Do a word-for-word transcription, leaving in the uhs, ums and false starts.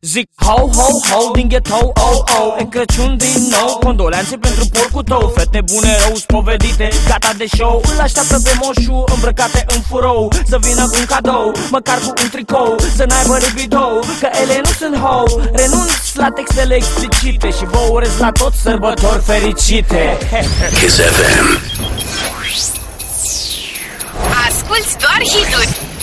Zic ho, ho, ho, din ghetto, oh, oh. E Crăciun din nou, condoleanțe pentru porcul tău. Fete bune, rău, spovedite, gata de show. Îl așteaptă pe moșul, îmbrăcate în furou. Să vină cu un cadou, măcar cu un tricou. Să n-aibă libido, că ele nu sunt ho. Renunț la textele explicite și vă urez la toți sărbători fericite. Kiss F M. Asculți doar hituri.